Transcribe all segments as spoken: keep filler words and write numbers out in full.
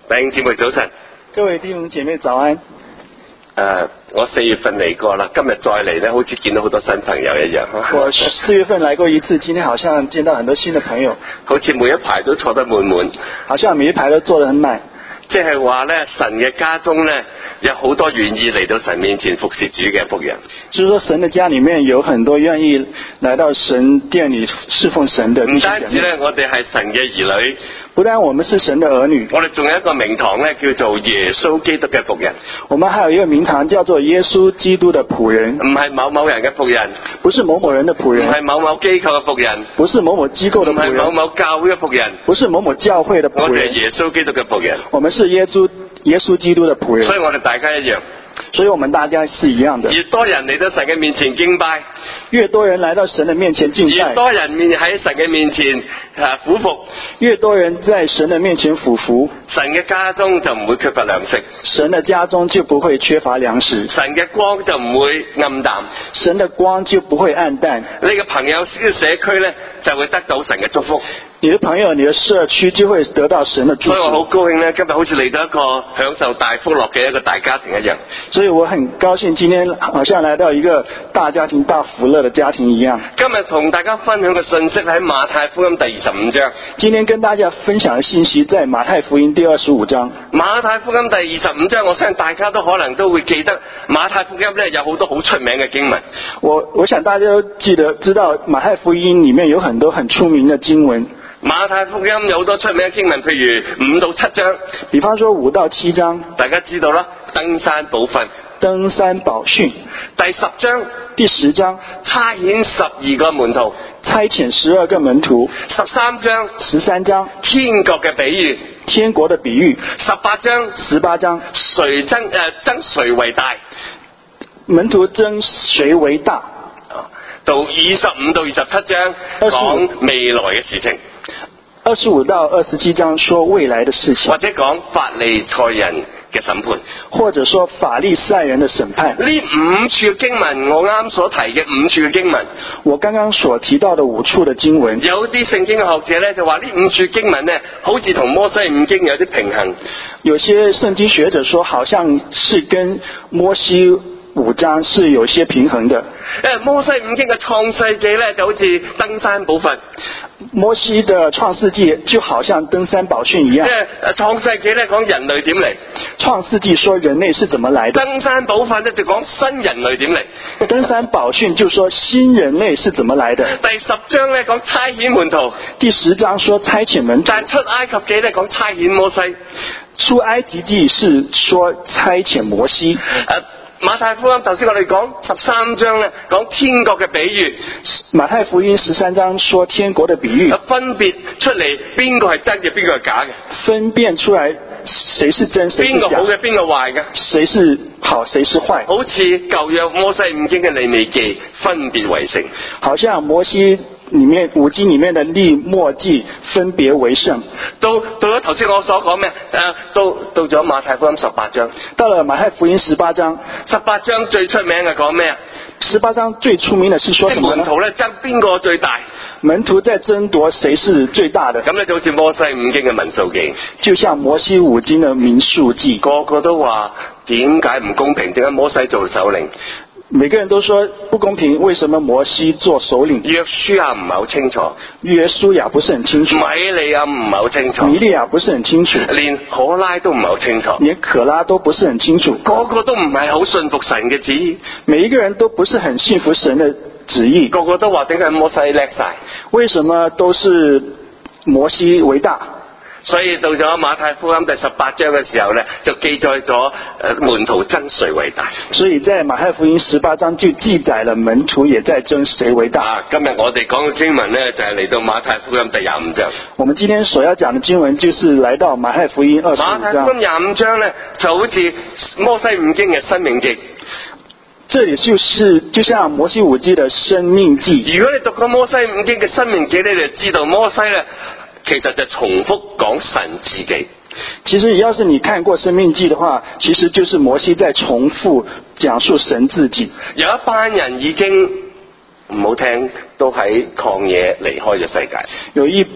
弟兄姊妹早晨， 各位弟兄姐妹早安。 誒、呃，我四月份嚟過啦，今日再嚟咧，好似見到好多新朋友一樣。 我四月份來過一次，今天好像見到很多新的朋友， 好似每一排都坐得滿滿， 好像每一排都坐得很滿。 即係話咧，神嘅家中咧有好多願意嚟到神面前服侍主嘅僕人。 就是說，神的家裡面有很多願意來到神殿裡侍奉神的。 唔單止咧，我哋係神嘅兒女， 不但我們是神的兒女， 我哋仲有一個名堂咧，叫做耶穌基督嘅僕人。 我們還有一個名堂叫做耶穌基督的僕人， 唔係某某人嘅僕人， 不是某某人的僕人， 唔係某某機構嘅僕人， 不是某某機構的僕人， 唔係某某教會嘅僕人， 不是某某教會的僕人。 我哋係耶穌基督嘅僕人， 我們是耶穌耶穌基督的僕人。 所以我哋大家一樣。 所以我們大家是一樣的。 越多人嚟到神嘅面前敬拜， 越多人來到神的面前敬拜， 越多人面喺神嘅面前啊俯伏， 越多人在神的面前俯伏， 神嘅家中就唔會缺乏糧食， 神的家中就不會缺乏糧食， 神嘅光就唔會暗淡， 神的光就不會暗淡。 你嘅朋友嘅社區咧就會得到神嘅祝福。 你的朋友、你的社區就會得到神的祝福。 所以我好高興咧，今日好似嚟到一個享受大福樂嘅一個大家庭一樣。 所以我很高興今天好像來到一個大家庭、大福樂的家庭一樣。 今日同大家分享嘅信息喺馬太福音第二十五章。 今天跟大家分享嘅信息在馬太福音第二十五章。 馬太福音第二十五章，我相信大家都可能都會記得馬太福音咧有好多好出名嘅經文。 我我想大家都記得知道馬太福音裡面有很多很出名的經文。 馬太福音有好多出名嘅經文，譬如五到七章， 比方說五到七章， 大家知道啦，登山寶訓、 登山寶訓。 第十章， 第十章， 差遣十二個門徒， 差遣十二個門徒。 十三章， 十三章， 天國嘅比喻， 天國的比喻。 十八章， 十八章， 誰爭誒爭誰為大， 門徒爭誰為大。 到二十五到二十七章講未來嘅事情。 二十五到二十七章說未來的事情， 或者講法利賽人嘅審判， 或者說法利賽人的審判。 呢五處嘅經文，我啱所提嘅五處嘅經文， 我剛剛所提到的五處的經文， 有啲聖經嘅學者咧就話呢五處經文咧，好似同摩西五經有啲平衡。 有些聖經學者說，好像是跟摩西五章是有些平衡的。 誒，摩西五經嘅創世紀咧就好似登山寶訓， 摩西的創世紀就好像登山寶訓一樣。 即係創世紀咧講人類點嚟， 創世紀說人類是怎麼來的， 登山寶訓咧就講新人類點嚟， 登山寶訓就說新人類是怎麼來的。 第十章咧講差遣門徒， 第十章說差遣門徒， 但出埃及記咧講差遣摩西， 出埃及記是說差遣摩西。 誒、馬太福音頭先我哋講十三章咧，講天國嘅比喻。 馬太福音十三章說天國的比喻， 分別出嚟邊個係真嘅，邊個係假嘅， 分辨出來誰是真，誰是假， 邊個好嘅，邊個壞嘅， 誰是好，誰是壞。 好似舊約摩西五經嘅利未記分別為聖， 好像摩西裏面五經裏面的利末記分別為聖。 到到咗頭先我所講咩？誒，到到咗馬太福音十八章， 到了馬太福音十八章， 十八章最出名嘅講咩啊？ 十八章最出名的是說什麼呢？ 門徒咧爭邊個最大？ 門徒在爭奪誰是最大的。 咁咧就好似摩西五經嘅民數記， 就像摩西五經嘅民數記， 個個都話點解唔公平？點解摩西做首領？ 每個人都說不公平，為什麼摩西做首領？ 約書亞唔係好清楚， 約書亞不是很清楚， 米利亞唔係好清楚， 米利亞不是很清楚， 連可拉都唔係好清楚， 連可拉都不是很清楚， 個個都唔係好信服神嘅旨意， 每一個人都不是很信服神的旨意， 個個都話點解摩西叻晒？ 為什麼都是摩西為大？ 所以到咗馬太福音第十八章嘅時候咧，就記載咗誒門徒爭誰為大。 所以在馬太福音十八章就記載了門徒也在爭誰為大。 啊，今日我哋講嘅經文咧就係嚟到馬太福音第廿五章。 我們今天所要講的經文就是來到馬太福音二十五章。 馬太福音廿五章咧就好似摩西五經嘅申命記。 這裡就是就像摩西五經的申命記。 如果你讀過摩西五經嘅申命記咧，你就知道摩西咧其實就重複講神自己。 其實要是你看過申命記的話，其實就是摩西在重複講述神自己。 有一班人已經唔好聽，都喺曠野離開咗世界。 有一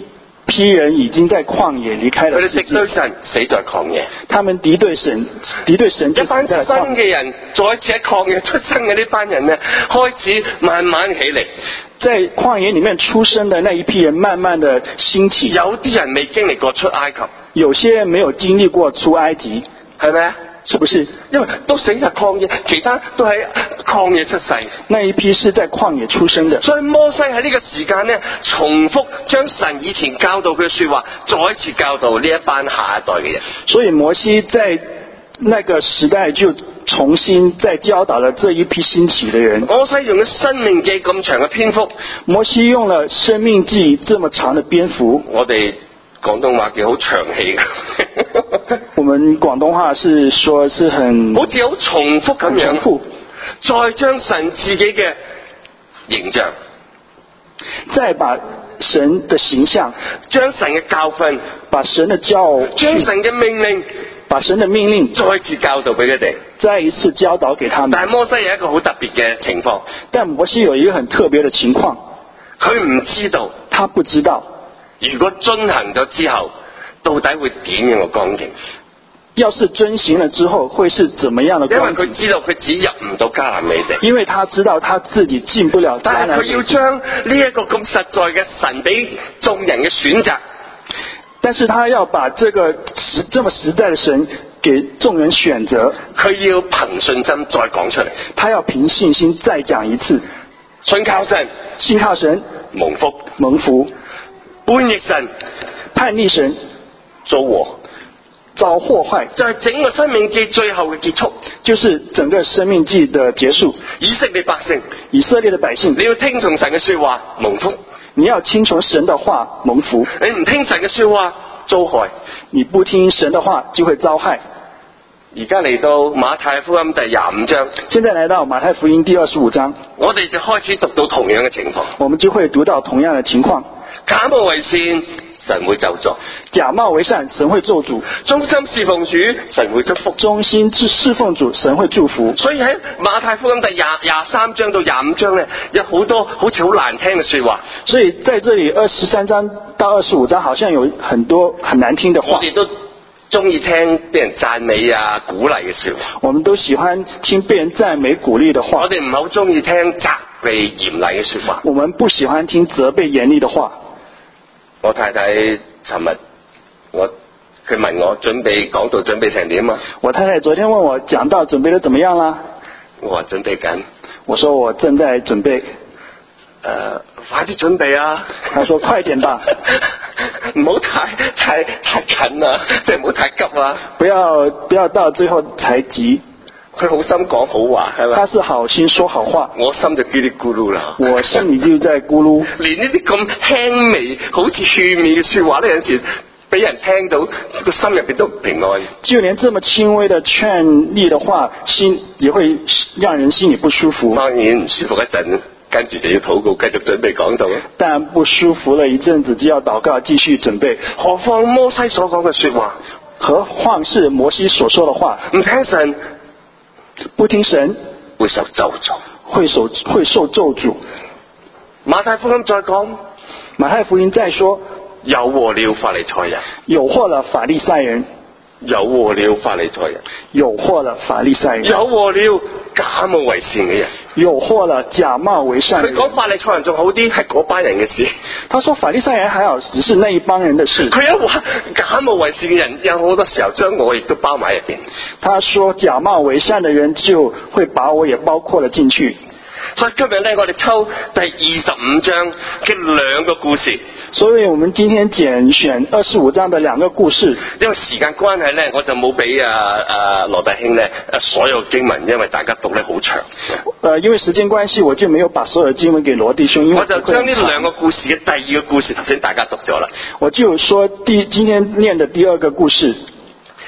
批人已經在曠野離開了世佢哋敵對界， 神，死在曠野。 他們敵對神，敵對神就一班新死在了曠野。 嘅人，再一次喺曠野出生嘅呢班人呢，開始慢慢起嚟。 在曠野裡面出生的那一批人，慢慢的興起。 有啲人未經歷過出埃及， 有些人沒有經歷過出埃及， 係咪啊？ 是不是？ 因為都死在曠野，其他都喺曠野出世。 那一批是在曠野出生的。 所以摩西喺呢個時間呢，重複將神以前教導佢嘅說話，再一次教導呢一班下一代嘅人。 所以摩西在那個時代就重新再教導了這一批興起的人。 摩西用咗申命記咁長嘅篇幅， 摩西用了申命記這麼長的篇幅， 我哋廣東話叫好長氣嘅， 我們廣東話是說是很好似好重複咁樣， 很重複， 再將神自己嘅形象， 再把神的形象， 將神嘅教訓， 把神的教將神嘅命令， 把神的命令再次教導俾佢哋。 再一次教導給他們。 但係摩西有一個好特別嘅情況， 但摩西有一個很特別的情況， 佢唔知道， 他不知道如果遵行咗之後，到底會點樣嘅光景？ 要是遵行了之後會是怎麼樣的因為光景？ 佢知道佢只入唔到迦南美地， 因為他知道他自己進不了迦但係南美地， 佢要將呢一個咁實在嘅神俾眾人嘅選擇， 但是他要把這個實這麼實在的神給眾人選擇， 佢要憑信心再講出嚟， 他要憑信心再講一次， 信靠神， 信靠神， 蒙福， 蒙福， 叛逆神， 叛逆神， 遭禍， 遭禍害， 就係整個申命記最後嘅結束。 就是整個申命記的結束。 以色列百姓， 以色列的百姓， 你要聽從神嘅說話，蒙福； 你要聽從神的話，蒙福。 你唔聽神嘅說話，遭害。 你不聽神的話，就會遭害。 而家嚟到馬太福音第廿五章， 現在來到馬太福音第二十五章， 我哋就開始讀到同樣嘅情況。 我們就會讀到同樣的情況。 假冒為善，神會咒詛； 假冒為善，神會咒詛； 忠心侍奉主，神會祝福。 忠心至侍奉主，神會祝福。 所以喺馬太福音第廿廿三章到廿五章咧，有好多好似好難聽嘅說話。 所以在這裡二十三章到二十五章，好像有很多很難聽的話。 我哋都中意聽俾人讚美啊、鼓勵嘅說話。 我們都喜歡聽被人讚美鼓勵的話我。哋唔係好中意聽責備嚴厲嘅說話。 我們不喜歡聽責備嚴厲的話。 我太太尋日我佢問我準備講道準備成點啊？ 我太太昨天問我講道準備得怎麼樣啦？ 我話準備緊。 我說我正在準備。 誒、呃，快啲準備啊！ 他說快點吧， 唔好太太太緊啦，即係唔好太急啊！ 不要不要到最後才急。 佢好心講好話係咪？ 他是好心說好話， 我心就嘰哩咕嚕啦。 我心裡就在咕嚕。 連呢啲咁輕微、好似勸勉嘅說話咧，有陣時俾人聽到個心入邊都唔平安。 就連這麼輕微的勸勵的話，心也會讓人心裡不舒服。 當然唔舒服一陣，跟住就要禱告，繼續準備講道啦。 但不舒服了一陣子，就要禱告，繼續準備。 何況摩西所講嘅說話， 何況是摩西所說的話， 唔聽神， 不聽神， 會受咒詛。 會受會受咒詛。 馬太福音再講， 馬太福音再說， 有禍了法利賽人， 有禍了法利賽人， 有禍了法利賽人， 有禍了法利賽人， 有禍了假冒為善嘅人。 有禍了假冒為善的人。 佢講法利賽人仲好啲，係嗰班人嘅事。 他說法利賽人還好，只是那一幫人的事。 佢一話假冒為善嘅人，有好多時候將我亦都包埋入邊。 他說假冒為善的人就會把我也包括了進去。 所以今日咧，我哋抽第二十五章嘅兩個故事。 所以我們今天揀選二十五章的兩個故事。 因為時間關係咧，我就冇俾啊啊羅大兄咧啊所有經文，因為大家讀咧好長。 呃，因為時間關係，我就沒有把所有經文給羅弟兄。因為我就將呢兩個故事嘅第二個故事，頭先大家讀咗啦。 我就說第今天念的第二個故事。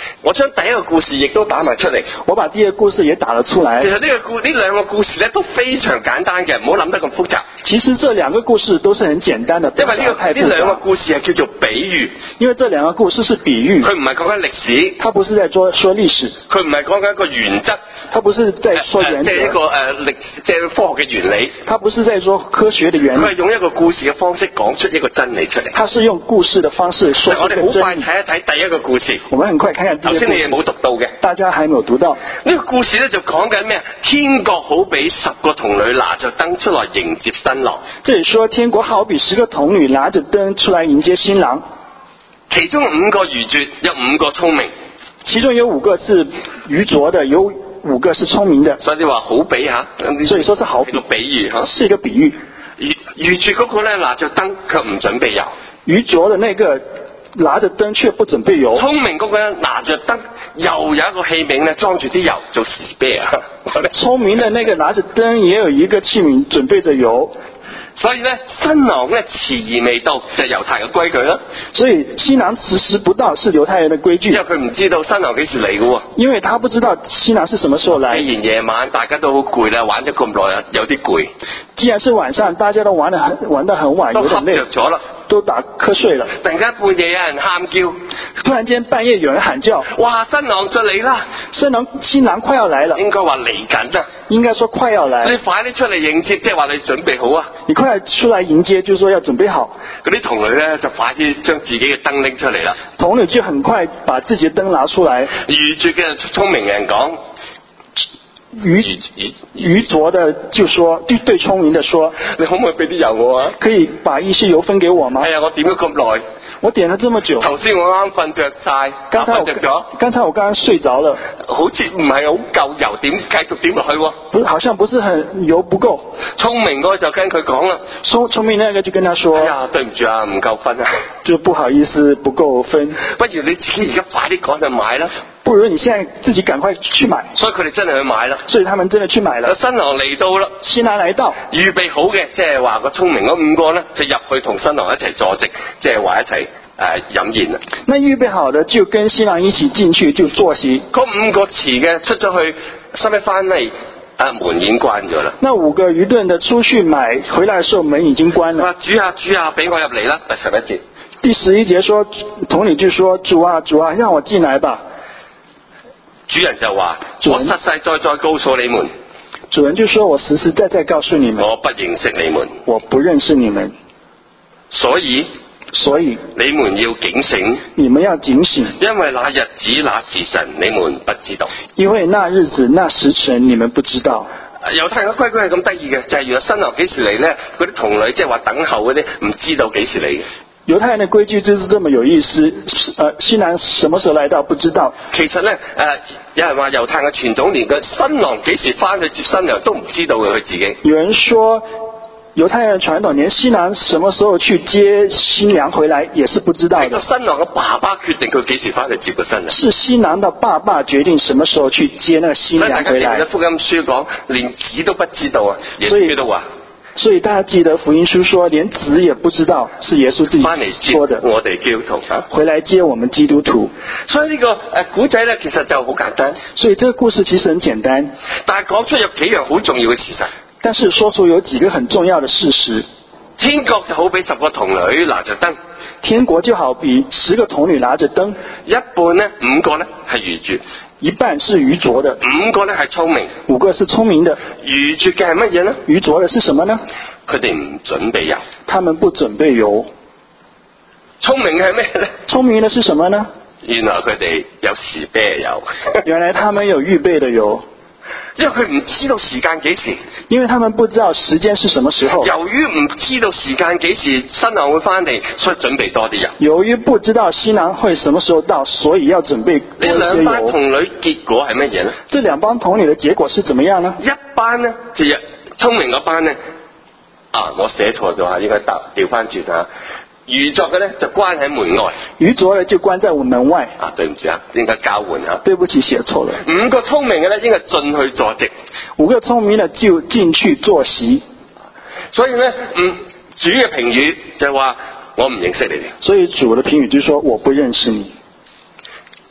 我將第一個故事亦都打埋出嚟。 我把第二個故事也打了出來。 其實呢個故呢兩個故事咧都非常簡單嘅，唔好諗得咁複雜。 其實這兩個故事都是很簡單的， 因為呢、這個呢兩個故事係叫做比喻。 因為這兩個故事是比喻， 佢唔係講緊歷史， 它不是在說說歷史， 佢唔係講緊一個原則， 它不是在說原則， 即係一個誒歷即係科學嘅原理， 它不是在說科學的原理， 佢係用一個故事嘅方式講出一個真理出嚟。 它是用故事的方式說出我哋好快一個真理。 睇一睇第一個故事。 我們很快看看第一個故事。 頭先你哋冇讀到嘅， 大家還沒有讀到。 呢個故事咧就講緊咩啊？天國好比十個童女拿着燈出來迎接新郎。 這裡說天國好比十個童女拿着燈出來迎接新郎， 其中五個愚拙，有五個聰明。 其中有五個是愚拙的，有五個是聰明的。 所以你話好比吓， 所以說是好比， 個比喻吓， 是一個比喻。 愚愚拙嗰個咧拿着燈卻唔準備油， 愚拙的那個拿着燈卻不準備油。 聰明嗰個咧拿着燈，又有一個器皿咧裝住啲油做士啤啊。 聰明的那個拿着燈也有一個器皿準備着油。 所以咧，新郎咧遲而未到就係猶太嘅規矩啦。 所以新郎遲遲不到是猶太人的規矩， 因為佢唔知道新郎幾時嚟嘅喎。 因為他不知道新郎是什麼時候來。 既然夜晚大家都好攰啦，玩咗咁耐，有啲攰。 既然是晚上，大家都玩得很玩得很晚，有點累， 都瞌着咗啦， 都打瞌睡了。 突然間半夜有人喊叫， 突然間半夜有人喊叫， 哇！新郎就嚟啦！ 新郎新郎快要來了， 應該話嚟緊啦。 應該說快要來。 你快啲出嚟迎接，即係話你準備好啊！ 你快出來迎接，就是說要準備好。 嗰啲童女咧就快啲將自己嘅燈拎出嚟啦。 童女就很快把自己的燈拿出來。 愚拙嘅聰明人講， 愚愚愚拙的就說對對聰明的說， 你可唔可以俾啲油我啊？ 可以把一些油分給我嗎？ 係啊，我點咗咁耐， 我點了這麼久。 頭先我啱瞓着晒， 剛才我瞓着咗， 剛才我剛剛睡着了， 好似唔係好夠油，點繼續點落去喎？ 不是，好像不是很油不夠。 聰明嗰個就跟佢講啦， 聰聰明那個就跟他說， 哎呀，對唔住啊，唔夠分啊， 就不好意思不夠分， 不如你自己而家快啲趕去買啦。 不如你現在自己趕快去買。 所以佢哋真係去買啦。 所以他們真的去買了。 新郎嚟到啦， 新郎來到， 預備好嘅，即係話個聰明嗰五個咧，就入去同新郎一齊坐席，即係話一齊誒飲宴啦。 那預備好的就跟新郎一起進去就坐席。 嗰五個遲嘅出咗去，收尾翻嚟，啊門已經關咗啦。 那五個愚鈍的出去買，回來的時候門已經關了。 話主啊主啊，俾我入嚟啦！第十一節。 第十一節說，童女就說：主啊主啊，讓我進來吧。 主人就話：我實實在在告訴你們。 主人就說：我實實在在告訴你們， 我不認識你們， 我不認識你們。 所以， 所以你們要警醒， 你們要警醒， 因為那日子那時辰你們不知道。 因為那日子那時辰你們不知道。 猶太人嘅規矩係咁得意嘅，就係、是、原來新郎幾時嚟咧，嗰啲童女即係話等候嗰啲唔知道幾時嚟嘅。 猶太人的規矩就是這麼有意思，呃，新郎什麼時候來到不知道。 其實咧，誒、呃，有人話猶太嘅傳統連個新郎幾時翻去接新娘都唔知道嘅，佢自己。 有人說猶太人傳統連新郎什麼時候去接新娘回來也是不知道的。 係個新郎嘅爸爸決定佢幾時翻去接個新娘。 是新郎的爸爸決定什麼時候去接那個新娘回來。 所以大家記得福音書講，連子都不知道啊，耶穌基督話。 所以大家記得福音書說，連子也不知道，是耶穌自己說的。 我哋基督徒啊， 回來接我們基督徒。 所以呢、這個誒古仔咧，其實就好簡單。 所以這個故事其實很簡單， 但係講出有幾樣好重要嘅事實。 但是說出有幾個很重要的事實。 天國就好比十個童女拿着燈， 天國就好比十個童女拿着燈， 一半咧五個咧係愚拙， 一半是愚拙的， 五個咧係聰明， 五個是聰明的。 愚拙嘅係乜嘢呢？ 愚拙的是什麼呢？ 佢哋唔準備油， 他們不準備油。 聰明嘅係咩呢？ 聰明的是什麼呢？ 原來佢哋有時啤油， 原來他們有預備的油。 因為佢唔知道時間幾時， 因為他們不知道時間是什麼時候。 由於唔知道時間幾時新郎會翻嚟，所以準備多啲油。 由於不知道新郎會什麼時候到，所以要準備多一些油。 呢兩班童女結果係乜嘢呢？ 這兩幫童女的結果是怎麼樣呢？ 一班呢，就係聰明嗰班呢，啊，我寫錯咗吓，應該調調翻轉吓。愚拙嘅咧就關喺門外， 愚拙嘅就關在我門外。 啊，對唔住啊，應該交換吓。 對不起，寫錯了。 五個聰明嘅咧應該進去坐席， 五個聰明嘅就進去坐席。 所以咧，嗯，主嘅評語就係話我唔認識你哋。 所以主嘅評語就說我不認識你。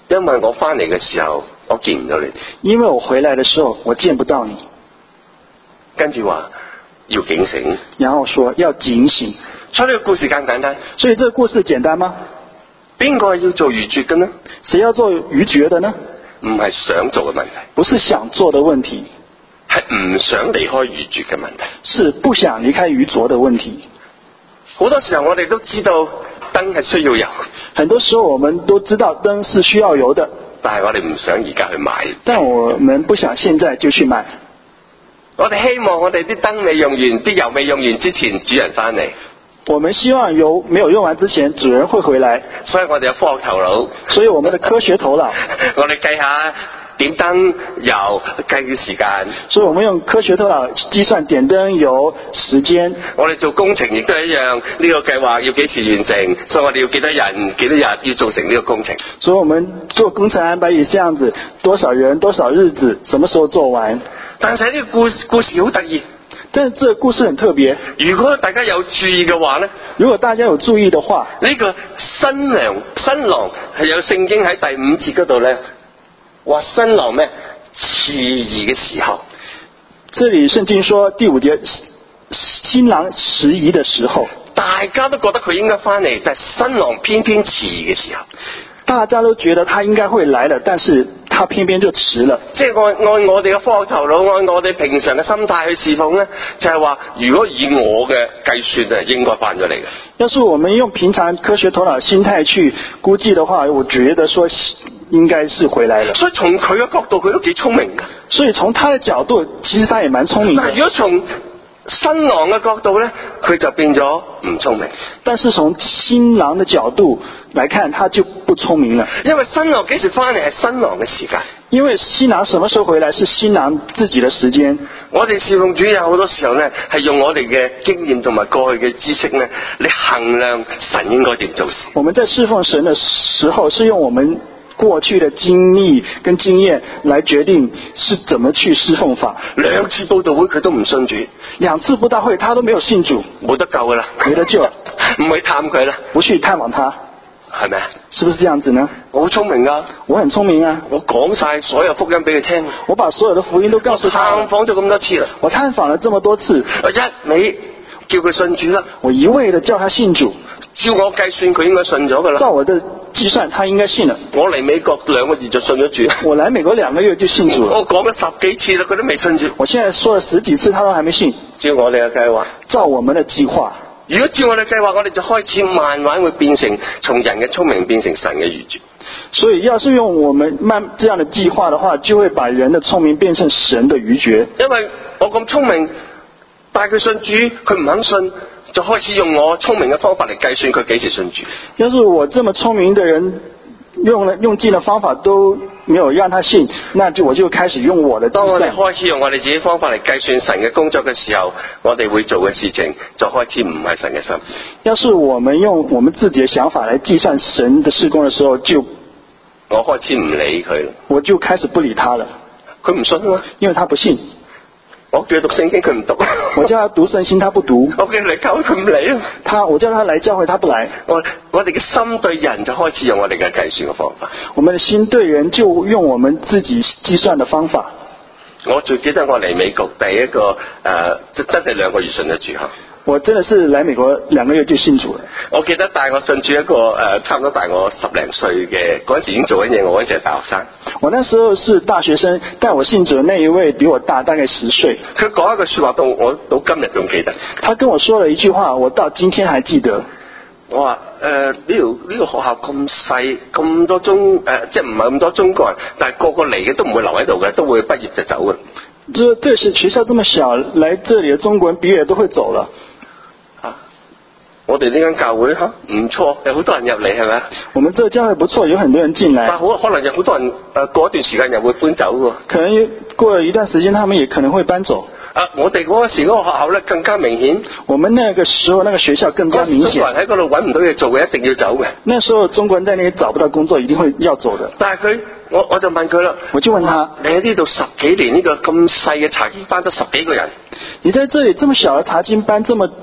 因為我翻嚟嘅時候，我見唔到你哋。 因为我回来的时候我见不到你。 跟住話要警醒， 然後說要警醒。 所以呢個故事簡唔簡單？ 所以這個故事簡單嗎？ 邊個係要做愚拙嘅呢？ 誰要做愚拙的呢？ 唔係想做嘅問題， 不是想做的問題， 係唔想離開愚拙嘅問題， 是不想離開愚拙的問題。 好多時候我哋都知道燈係需要油， 很多時候我們都知道燈是需要油的， 但係我哋唔想而家去買。 但我們不想現在就去買。 我哋希望我哋啲燈未用完，啲油未用完之前，主人翻嚟。 我們希望油沒有用完之前，主人會回來。 所以我哋有科學頭腦， 所以我們的科學頭腦， 我哋計下點燈油計嘅時間。 所以我們用科學頭腦計算點燈油時間。 我哋做工程亦都係一樣，呢、這個計劃要幾時完成，所以我哋要幾多人幾多日要做成呢個工程。 所以我們做工程安排也這樣子，多少人多少日子，什麼時候做完。 但係呢個故故事好得意， 但是這個故事很特別。 如果大家有注意嘅話呢， 如果大家有注意的話， 呢、這個新娘新郎係有聖經喺第五節嗰度呢，話新郎咩遲疑嘅時候。 這裏聖經說第五節，新郎遲疑的時候， 大家都覺得佢應該翻嚟，但係新郎偏偏遲疑嘅時候。 大家都覺得他應該會來了，但是他偏偏就遲了。 即係按按我哋嘅科學頭腦，按我哋平常嘅心態去侍奉呢，就係話，如果以我嘅計算啊，應該翻咗嚟嘅。 要是我們用平常科學頭腦心態去估計的話，我覺得說應該是回來了。 所以從佢嘅角度，佢都幾聰明嘅。 所以從他的角度，其實他也蠻聰明的。 但係如果從新郎嘅角度呢，佢就變咗唔聰明。 但是從新郎的角度來看，他就不聰明了。 因為新郎幾時翻嚟係新郎嘅時間。 因為新郎什麼時候回來是新郎自己的時間。 我哋侍奉主有好多時候呢，係用我哋嘅經驗同埋過去嘅知識呢，嚟衡量神應該點做事。 我們在侍奉神的時候，是用我們過去的經歷跟經驗來決定是怎麼去侍奉法。 兩次佈道會佢都唔信主， 兩次佈道會他都沒有信主， 冇得救噶啦， 沒得救， 唔去探佢啦， 不去探訪他， 係咪啊？ 是不是這樣子呢？ 我好聰明噶， 我很聰明啊， 我講晒所有福音俾佢聽， 我把所有的福音都告訴他， 探訪咗咁多次啦， 我探訪了這麼多次， 我一味叫佢信主啦， 我一味的叫他信主。 照我計算，佢應該信咗噶啦。 照我的計算，他應該信了。 我嚟美國兩個月就信咗主。 我來美國兩個月就信主了。 我講咗十幾次啦，佢都未信主。 我現在說了十幾次，他都還沒信。 照我哋嘅計劃， 照我們的計劃， 如果照我哋計劃，我哋就開始慢慢會變成從人嘅聰明變成神嘅愚拙。 所以，要是用我們慢這樣的計劃的話，就會把人的聰明變成神的愚拙。 因為我咁聰明，帶佢信主，佢唔肯信。就開始用我聰明嘅方法嚟計算佢幾時信主。 要是我這麼聰明的人，用了用盡的方法都沒有讓他信，那就我就開始用我的。當我哋開始用我哋自己方法嚟計算神嘅工作嘅時候，我哋會做嘅事情就開始唔係神嘅心。 要是我們用我們自己的想法來計算神的事工的時候，就我開始唔理佢啦， 我就開始不理他了。 佢唔信啊， 因為他不信。 我叫佢讀聖經，佢唔讀。 我叫他讀聖經，他不讀。 我叫佢嚟教會，佢唔嚟啊。 他我叫他來教會，他不來。 我我哋嘅心對人就開始用我哋嘅計算嘅方法。 我們的心對人就用我們自己計算的方法。 我最記得我嚟美國第一個誒，即真係兩個月信得住嚇。 我真的是來美國兩個月就信主了。 我記得帶我信主一個誒、呃，差唔多大我十零歲嘅，嗰陣時已經做緊嘢，我嗰陣時係大學生。 我那時候是大學生，帶我信主的那一位比我大大概十歲。 佢講一句說話到我到今日仲記得。 他跟我說了一句話，我到今天還記得。 我話誒呢條呢個學校咁細，咁多中誒、呃，即係唔係咁多中國人，但係個個嚟嘅都唔會留喺度嘅，都會畢業就走嘅。 這這是學校這麼小，來這裡的中國人畢業都會走了。我哋呢間教會吓唔錯，有好多人入嚟係咪？我們這個教會不錯，有很多人進來。但好可能有好多人誒、呃、過一段時間又會搬走喎。可能過了一段時間，他們也可能會搬走。啊，我哋嗰時嗰個學校咧更加明顯。我們那個時候那個學校更加明顯。中國人喺嗰度揾唔到嘢做嘅，一定要走嘅。那時候中國人在那裡找不到工作，一定會要走的。但係佢，我我就問佢啦，我就問他，你喺呢度十幾年呢個咁細嘅查經班得十幾個人，你在這裡這麼小嘅查經班，這麼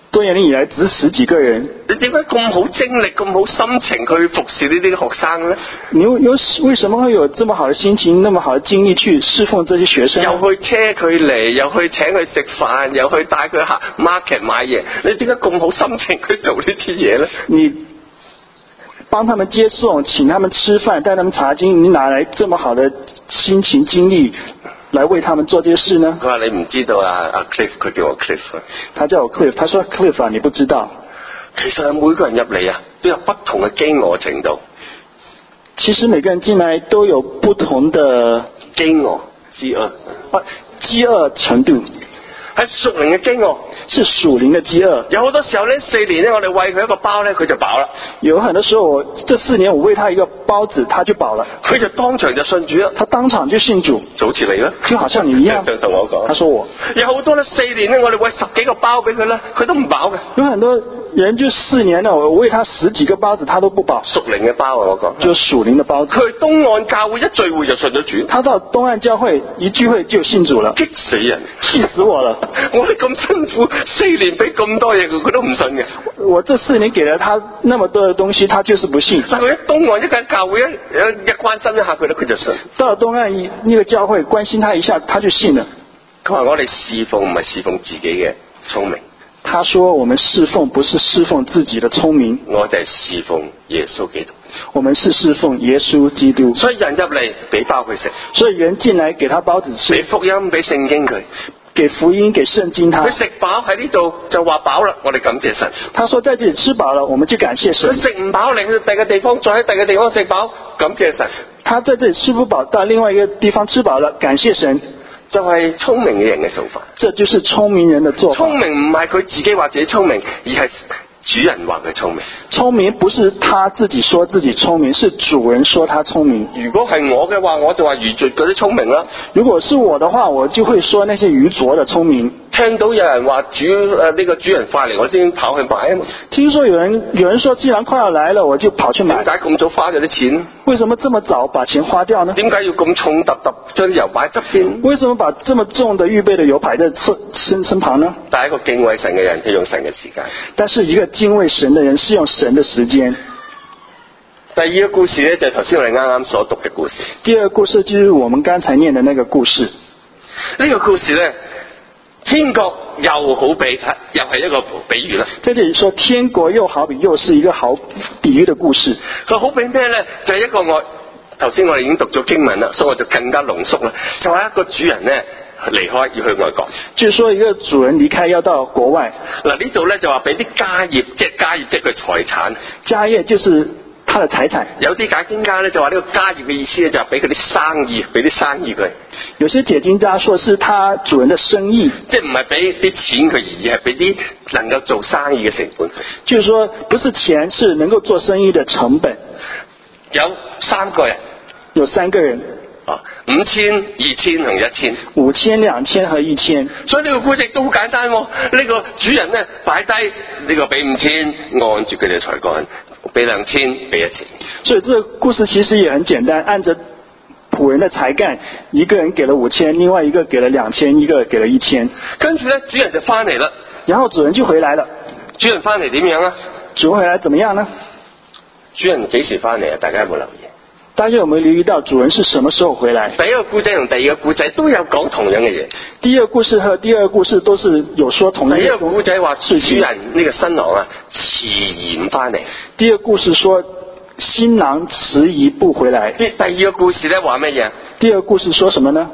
多年以來只十幾個人。 你點解咁好精力、咁好心情去服侍呢啲學生咧？ 你有有為什麼會有這麼好的心情、那麼好的精力去侍奉這些學生？ 又去車佢嚟，又去請佢食飯，又去帶佢行 market 買嘢。你點解咁好心情去做呢啲嘢咧？ 你幫他們接送，請他們吃飯，帶他們查經，你哪來這麼好的心情精力來為他們做這些事呢？ 佢話你唔知道啊，阿 Cliff 佢叫我 Cliff， 他叫我 Cliff， 他說 Cliff 啊，你不知道。 其實每個人入嚟啊，都有不同嘅飢餓程度。 其實每個人進來都有不同的飢餓、飢餓、 啊，飢餓程度。 係屬靈嘅飢餓， 是屬靈嘅飢餓。有好多時候呢，四年呢，我哋餵佢一個包呢，佢就飽啦。有很多時候我這四年我餵他一個包子，他就飽了。佢就當場就信主啦，他當場就信主，就好似你啦，就好像你一樣。同我講，他說我有好多呢，四年呢，我哋餵十幾個包俾佢呢，佢都唔飽嘅。有很多人就四年了，我餵他十幾個包子，他都不飽。屬靈嘅包啊，我講，就屬靈嘅包子。佢東岸教會一聚會就信咗主，他到東岸教會一聚會就信主了，激死人，氣死我了。我哋咁辛苦四年俾咁多嘢佢，佢都唔信嘅。我這四年給了他那麼多的東西，他就是不信。但佢一東岸一間教會一一關心一下佢咧，佢就信。到了東岸一呢個教會關心他一下，他就信了。佢話我哋侍奉唔係侍奉自己嘅聰明。他說我們侍奉不是侍奉自己的聰明，我哋係侍奉耶穌基督。我們是侍奉耶穌基督。所以人入嚟俾包佢食，所以人進來給他包子吃，俾福音俾聖經佢。給福音給聖經他，佢食飽喺呢度就話飽啦，我哋感謝神。他說在這裡吃飽了，我們就感謝神。佢食唔飽，嚟去第二個地方，再喺第二個地方食飽，感謝神。他在這裡吃不飽，到另外一個地方吃飽了，感謝神。就係聰明嘅人嘅做法，這就是聰明人的做法。聰明唔係佢自己話自己聰明，而係主人話佢聰明。聰明不是他自己說自己聰明，是主人說他聰明。如果係我嘅話，我就話愚拙嗰啲聰明啦。如果是我的話，我就會說那些愚拙的聰明。聽到有人話主誒呢、呃這個主人快嚟，我先跑去買啊嘛。聽說有人有人說既然快要來了，我就跑去買。點解咁早花咗啲錢？為什麼這麼早把錢花掉呢？點解要咁重揼揼將啲油擺側邊？為什麼把這麼重的預備的油擺在身身旁呢？但係一個敬畏神嘅人，佢用神嘅時間。但是一個敬畏神的人是用神的時間。第二個故事呢，就係頭先我哋啱啱所讀嘅故事。第二個故事就是我們剛才念的那個故事。呢個故事呢，天國又好比，又係一個比喻啦。在這裡說天國又好比，又是一個好比喻的故事。佢好比咩呢？就係、是、一個我頭先我哋已經讀咗經文啦，所以我就更加濃縮啦。就係、是、一個主人呢，離開要去外國，就是說一個主人離開要到國外。嗱呢度咧就話俾啲家業，即係家業即係佢財產。家業就是他的財產。有啲解經家咧就話呢個家業嘅意思咧就係俾佢啲生意，俾啲生意佢。有些解經家說是他主人的生意，即係唔係俾啲錢佢，而係俾啲能夠做生意嘅成本。就是說不是錢，是能夠做生意的成本。有三個人，有三個人。五千、二千同一千，五千、兩千和一千，所以呢個故事都好簡單、哦。呢、這個主人呢擺低呢個俾五千，按住佢哋才幹；俾兩千，俾一千。所以這個故事其實也很簡單，按着僕人的才幹，一個人給了五千，另外一個給了兩千，一個給了一千。跟住呢，主人就翻嚟啦，然後主人就回來了。主人翻嚟點樣啊？主人回來怎麼樣呢？主人幾時翻嚟啊？大家有冇留意？大家有沒有留意到主人是什麼時候回來？第一個故仔同第二個故仔都有講同樣嘅嘢。第一個故事和第二個故事都是有說同樣嘅。第一個故仔話主人呢個新郎啊遲疑唔翻嚟。第二個故事說新郎遲疑不回來。第二個故事咧話乜嘢？第二個故事說什麼呢？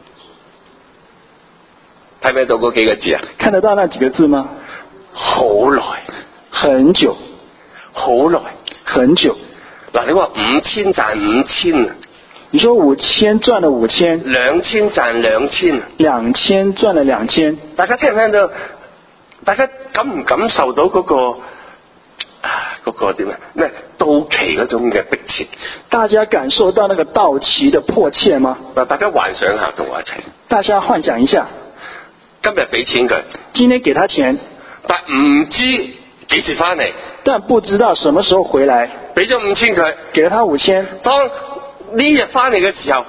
睇唔睇到嗰幾個字啊？看得到那幾個字嗎？好耐，很久，好耐，很久。嗱，你話五千賺五千啊？你說五千賺了五千，兩千賺兩千，兩千賺了兩千。大家聽唔聽到？大家感唔感受到嗰、那個啊嗰、那個點啊？咩到期嗰種嘅迫切？大家感受到那個到期的迫切嗎？嗱，大家幻想下同我一齊。大家幻想一下，今日俾錢佢，今天給他錢，但唔知幾時翻嚟，但不知道什麼時候回來。俾咗五千佢，給了他五千。當呢日翻嚟嘅時候，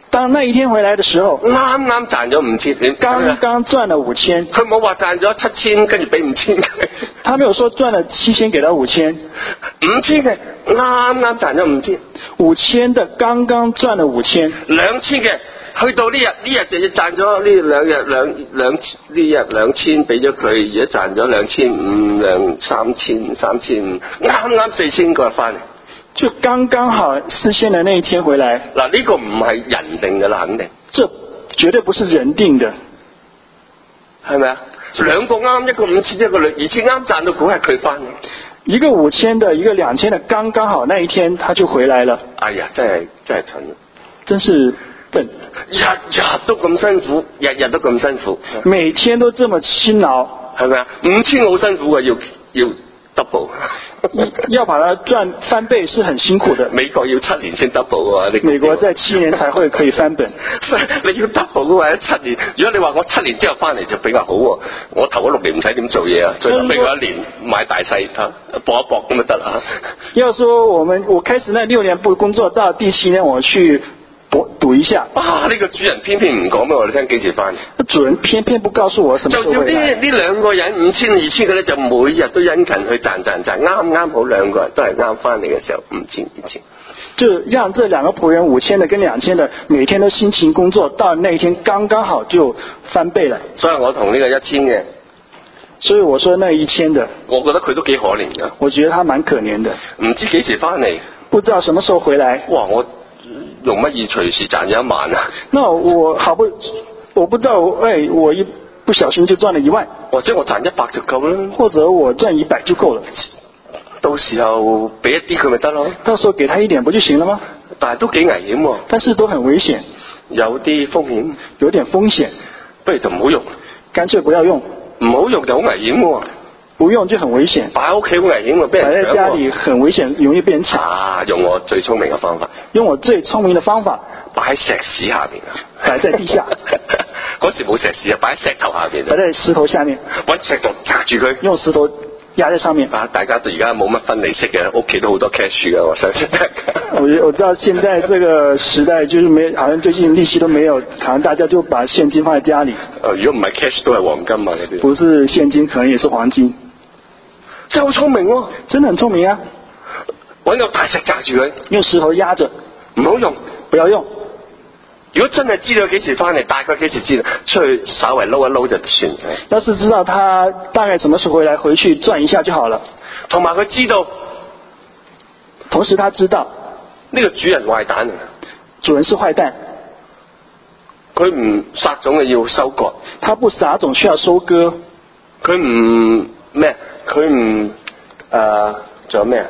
當那一天回來的時候， 啱啱賺咗五千， 剛剛賺了五千。 佢冇話賺咗七千，跟住俾五千佢。 他沒有說賺了七千給他五千， 五千嘅啱啱賺咗五千， 五千的剛剛賺了五千， 兩千嘅去到呢日呢日就要賺咗呢兩日兩兩呢日兩千俾咗佢，而家賺咗兩千五兩三千三千五，啱啱四千個翻嚟。 就剛剛好四千的那一天回來。 嗱，呢個唔係人定嘅啦，肯定。 這絕對不是人定的， 係咪啊？兩個啱，一個五千，一個兩二千，啱賺到股係佢翻嘅。 一個五千的，一個兩千的，剛剛好那一天他就回來了。 哎呀，真係真係蠢， 真是笨。 日日都咁辛苦，日日都咁辛苦， 每天都這麼辛勞， 係咪啊？五千好辛苦嘅，要要 double。 要把它賺翻倍是很辛苦的。 美國要七年先 double 啊！你美國在七年才會可以翻本。 你要 double 嘅話，七年。如果你話我七年之後翻嚟就比較好喎，我頭嗰六年唔使點做嘢啊，最後尾嗰一年買大細嚇搏一搏咁就得啦。 要說我們我開始那六年不工作，到第七年我去搏賭一下。啊！ 呢、這個主人偏偏唔講俾我哋聽幾時翻。 主人偏偏不告訴我什麼時候回來。 就要呢呢兩個人五千二千嘅咧，就每日都殷勤去賺賺賺，啱啱好兩個人都係啱翻嚟嘅時候五千二千。 就讓這兩個僕人五千的跟兩千的每天都辛勤工作，到那一天剛剛好就翻倍了。 所以我同呢個一千嘅， 所以我說那一千的， 我覺得佢都幾可憐㗎。 我覺得他蠻可憐的， 唔知幾時翻嚟， 不知道什麼時候回來。 哇！我用乜嘢隨時賺咗一萬啊？ 那我好不，我不知道，哎，我一不小心就賺了一萬， 或者我賺一百就夠啦， 或者我賺一百就夠了。 到時候俾一啲佢咪得咯？ 到時候給他一點不就行了嗎？ 但係都幾危險喎。 但是都很危險， 有啲風險， 有點風險， 不如就唔好用， 乾脆不要用。 唔好用就好危險喎。 不用就很危險， 擺喺屋企好危險喎，俾人搶喎。 擺在家裡很危險，容易被人搶。 啊！用我最聰明嘅方法， 用我最聰明嘅方法， 擺喺石屎下邊啊！ 擺在地下。 嗰時冇石屎啊，擺喺石頭下邊。 擺在石頭下面， 揾石頭砸住佢， 用石頭壓在上面。 啊！大家都而家冇乜分利息嘅，屋企都好多 cash 嘅，我相信。 我我知道現在這個時代就是沒，好像最近利息都沒有，好像大家就把現金放在家裡。 呃，如果唔係 cash 都係黃金啊嗰啲。 不是現金，可能也是黃金。 真係好聰明喎， 真的很聰明啊！ 揾個大石砸住佢， 用石頭壓着， 唔好用， 不要用。 如果真係知道幾時翻嚟，大概幾時知道，出去稍微撈一撈就算。 要是知道他大概什麼時候回來，回去賺一下就好了。 同埋佢知道， 同時他知道呢個主人壞蛋嚟， 主人是壞蛋， 佢唔撒種嘅要收割， 他不撒種需要收割， 佢唔咩？佢唔誒仲有咩啊？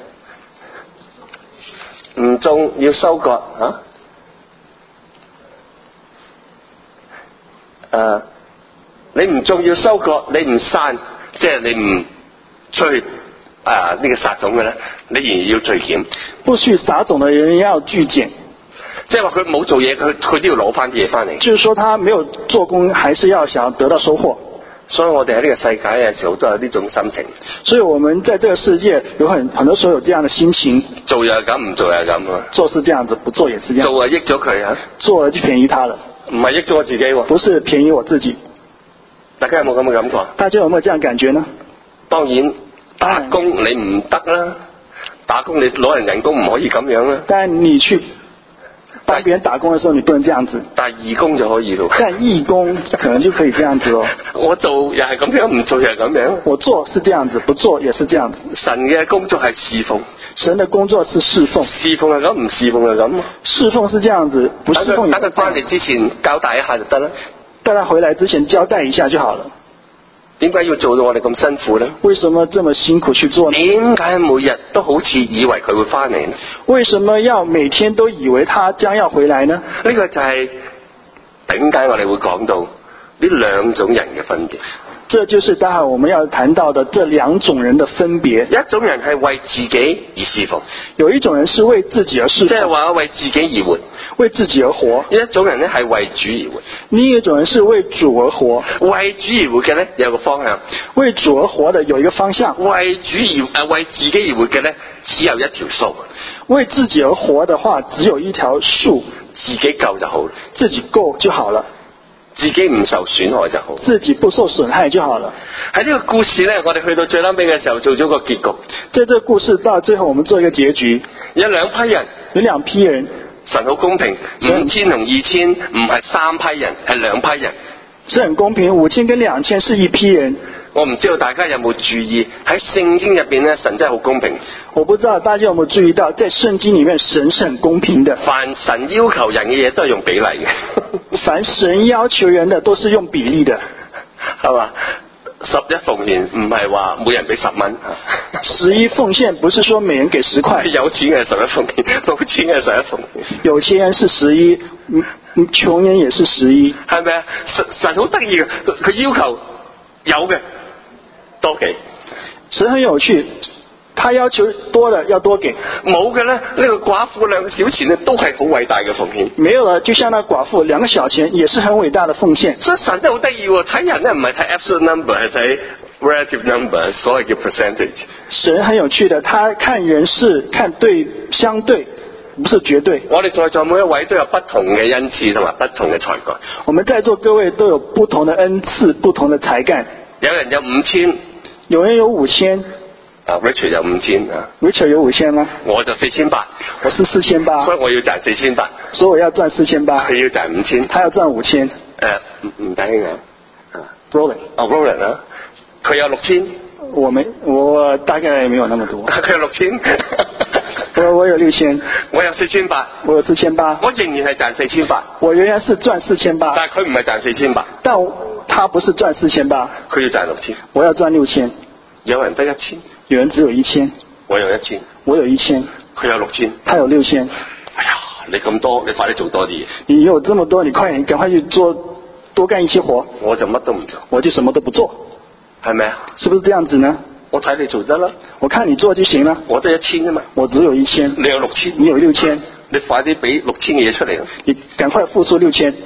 唔種要收割啊？誒、呃，你唔種要收割，你唔散，即係你唔出去啊呢、這個撒種嘅咧，你仍然要聚撿。 不去撒種嘅人要聚撿， 即係話佢冇做嘢，佢佢都要攞翻啲嘢翻嚟。 就是說，他沒有做工，還是要想要得到收穫。 所以我哋喺呢個世界有時候都有呢種心情。 所以我們在這個世界有很很多時候有這樣的心情。 做又係咁，唔做又係咁啊。 做是這樣子，不做也是這樣。 做啊益咗佢啊， 做了就便宜他了。 唔係益咗我自己喎。 不是便宜我自己。 大家有冇咁嘅感覺？ 大家有沒有這樣感覺呢？ 當然，打工你唔得啦，打工你攞人人工唔可以咁樣啦。 但你去幫別人打工的時候，你不能這樣子。 但係義工就可以咯。 但義工可能就可以這樣子咯。 我做又係咁樣，唔做又係咁樣。 我做是這樣子，不做也是這樣子。 神嘅工作係侍奉， 神的工作是侍奉。 侍奉係咁，唔侍奉係咁。侍奉是這樣子，不侍奉也是這樣子。 等佢翻嚟之前交代一下就得啦。 帶他回來之前交代一下就好了。 點解要做到我哋咁辛苦呢？ 為什麼這麼辛苦去做呢？ 點解每日都好似以為佢會翻嚟呢？ 為什麼要每天都以為他將要回來呢？ 呢個就係點解我哋會講到呢兩種人嘅分別。 這就是待會我們要談到的這兩種人的分別。 一種人係為自己而侍奉， 有一種人是為自己而侍奉， 即係話為自己而活， 為自己而活。 一種人咧係為主而活， 另一種人是為主而活。 為主而活嘅咧有個方向， 為主而活的有一個方向。 為主而誒為自己而活嘅咧只有一條數， 為自己而活的話只有一條數。 自己夠就好， 自己夠就好了， 自己唔受損害就好， 自己不受損害就好了。 喺呢個故事咧，我哋去到最撚尾嘅時候做咗個結局。 在這個故事到最後，我們做一個結局。 有兩批人， 有兩批人， 神好公平，五千同二千唔係三批人，係兩批人。 是很公平，五千跟兩千是一批人。 我唔知道大家有冇注意喺聖經入邊咧，神真係好公平。 我不知道大家有冇注意到，在聖經裡面神是很公平的。 凡神要求人嘅嘢都係用比例嘅。 凡神要求人的都是用比例的， 係嘛？十一奉獻唔係話每人俾十蚊。 十一奉獻不是說每人給十塊。 有錢嘅十一奉獻，冇錢嘅十一奉獻。 有錢人是十一，窮人也是十一。 係咪啊？神神好得意嘅，佢要求有嘅多給。 神很有趣，他要求多的要多給， 冇嘅咧，呢、這個寡婦兩個小錢咧都係好偉大嘅奉獻。 沒有了，就像那寡婦兩個小錢也是很偉大的奉獻。 所以神真係好得意喎，睇人咧唔係睇 absolute number， 係睇 relative number， 所謂叫 percentage。神很有趣的，他看人是看對相對，不是絕對。 我哋在座每一位都有不同嘅恩賜同埋不同嘅才幹。 我們在座各位都有不同的恩賜、不同的才幹。 有人有五千， 有人有五千。 啊 Richard 有五千啊 Richard 有五千嗎？ 我就四千八， 我是四千八， 所以我要賺四千八， 所以我要賺四千八。 佢要賺五千， 他要賺五千。 誒唔唔大興啊 Roland 哦 Roland 啊，佢有六千， 我沒我大概沒有那麼多， 佢有六千， 我我有六千， 我有四千八， 我有四千八， 我仍然係賺四千八， 我仍然是賺四千八， 但係佢唔係賺四千八， 但他不是賺四千八， 佢要賺六千， 我要賺六千， 有人得一千。 有人只有一千， 我有一千， 我有一千， 佢有六千， 他有六千。 哎呀，你咁多，你快啲做多啲嘢。 你有這麼多，你快點，趕快去做，多幹一些活。 我就乜都唔做， 我就什麼都不做， 係咪啊？ 是不是這樣子呢？ 我睇你做得啦， 我看你做就行了。 我得一千啊嘛， 我只有一千， 你有六千， 你有六千， 你快啲俾六千嘅嘢出嚟。 你趕快付出六千。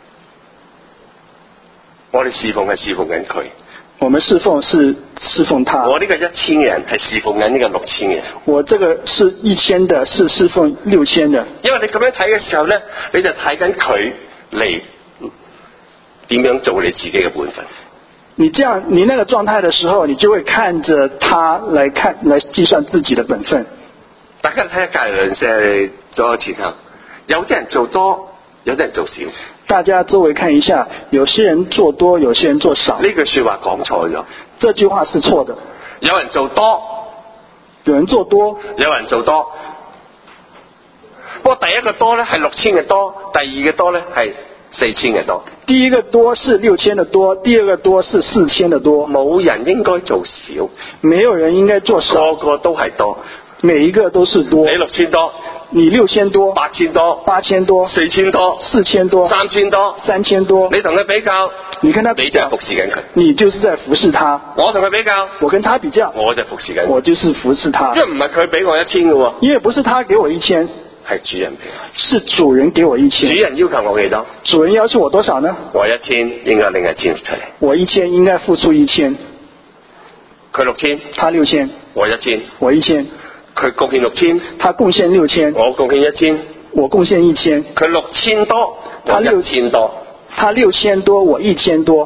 我哋侍奉係侍奉緊佢。 我們侍奉是侍奉他。 我呢個一千嘅人係侍奉緊呢個六千嘅人。 我這個是一千的，是侍奉六千的。 因為你咁樣睇嘅時候咧，你就睇緊佢嚟點樣做你自己嘅本分。 你這樣，你那個狀態的時候，你就會看着他來看，來計算自己的本分。 大家睇下隔離鄰舍左前後，有啲人做多，有啲人做少。 大家周圍看一下，有些人做多，有些人做少。 呢句說話講錯咗， 這句話是錯的。 有人做多， 有人做多， 有人做多。不過第一個多咧係六千嘅多，第二個多咧係四千嘅多。 第一個多是六千的多，第二個多是四千的多。 冇人應該做少， 沒有人應該做少， 個個都係多， 每一個都是多。 你六千多。 你六千多， 八千多， 八千多， 四千多， 四千多， 三千多， 三千多。 你同佢比較， 你跟他比較， 你就服侍緊佢。 你就是在服侍他。 我同佢比較， 我跟他比較， 我就服侍緊。 我就是服侍他。 因為唔係佢俾我一千嘅喎， 因為不是他給我一千， 係主人俾我。 是主人給我一千。 主人要求我幾多？ 主人要求我多少呢？ 我一千應該另一千出嚟。 我一千應該付出一千。 佢六千， 他六千， 我一千， 我一千。 佢貢獻六千， 他貢獻六千， 我貢獻一千， 我貢獻一千。 佢六千多， 他六千多， 他六千多，我一千多。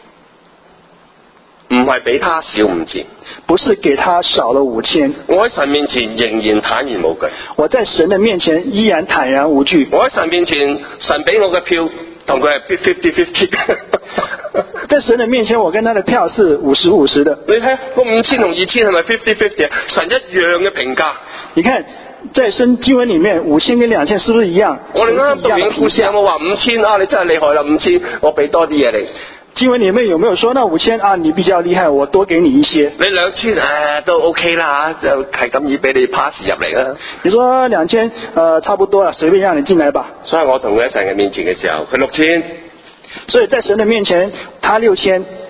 唔係俾他少五千， 不是給他少了五千。 我喺神面前仍然坦然無懼。 我在神的面前依然坦然無懼。 我喺神面前，神俾我嘅票同佢係 fifty fifty。 在神的面前，我跟他的票是五十五十的。 你睇個五千同二千係咪 fifty fifty 啊？神一樣嘅評價。 你看，在聖經文裡面，五千跟兩千是不是一樣？ 我哋啱啱讀完故事有冇話五千啊？你真係厲害啦！五千，我俾多啲嘢你。 經文裡面有沒有說那五千啊？你比較厲害，我多給你一些。 你兩千誒都 OK 啦，就係咁易俾你 pass 入嚟啦。 你說兩千，呃，差不多啦，隨便讓你進來吧。 所以我同佢喺神嘅面前嘅時候，佢六千。 所以在神的面前，他六千，